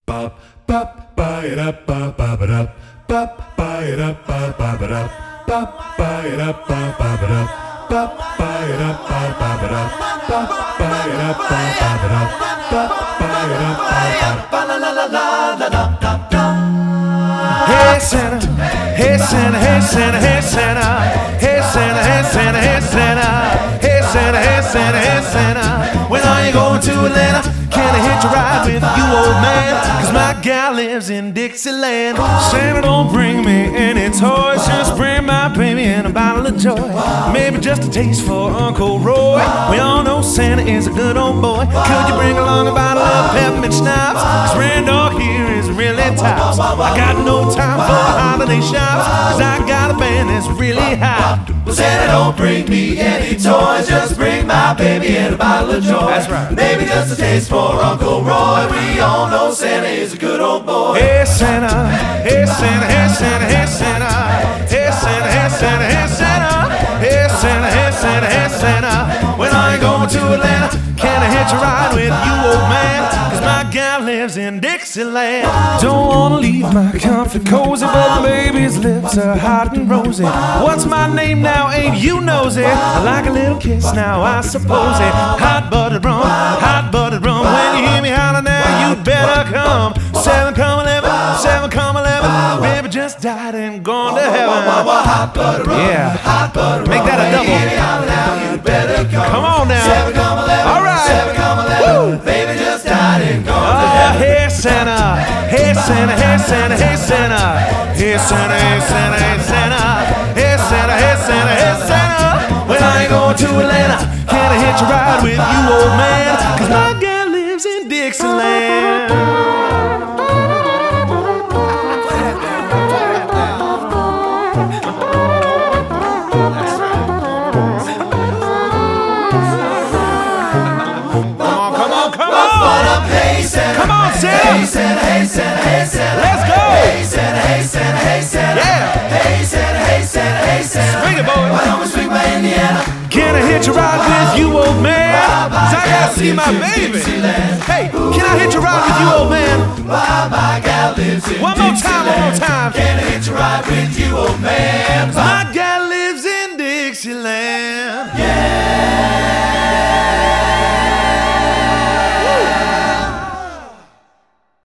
Hey Santa, hey Santa, hey Santa, hey Santa, hey Santa, hey Santa, hey Santa, hey Santa, hey Santa, hey Santa. When are you going to Atlanta? Can I hitch a ride with you, old man? Cause my gal lives in Dixieland. Santa, don't bring me any toys, just bring my baby and a bottle of joy. Maybe just a taste for Uncle Roy. We all know Santa is a good old boy. Could you bring along a bottle of peppermint schnapps? Cause Randolph here is really tops. I got no time for holiday shops, cause I got a band that's really hot. Well, Santa, don't bring me any toys, just bring my baby and a bottle of joy. That's right. Maybe just a taste for Uncle Roy. We all know Santa is a good old boy. Hey Santa, hey Santa, hey Santa, hey Santa, hey Santa, hey Santa, hey Santa, hey Santa, hey Santa, hey Santa. When are you going to Atlanta? Can I hitch a ride with you, old man? Cause my gal lives in Dixieland. Don't wanna leave my comfy cozy, but the baby's lips are hot and rosy. What's my name now? Ain't you nosy? I like a little kiss now, I suppose it. Hot buttered rum, hot buttered rum. When you hear me holler now, you better come. 7 come 11, 7 come 11. Baby just died and gone to heaven. Hot butter rum, Yeah, hot butter rum. make that a double. When you hear me holler now, you better come. Come on now. 7 come 11, All right. 7 come 11. Woo. Baby just died and gone to Oh, heaven. hey Santa, hey Santa, hey Santa, hey Santa, hey Santa, hey Santa, hey Santa, hey Santa, hey Santa, hey Santa. When I ain't going to Atlanta, can I hitch a ride with you, old man? Cause my gal lives in Dixieland. Hey Santa, Come on, Santa. hey Santa, hey Santa, hey Santa. Let's go. Hey Santa, hey Santa, hey Santa. Yeah. Hey Santa, hey Santa, hey Santa. Swing it, boy. Why don't we swing by Indiana? Can I hitch a ride with you, old man? Cause I gotta see my baby. Hey, can I hitch a ride with you, old man? Why my gal lives in One more time, one more time. Can I hitch a ride with you, old man? 'Cause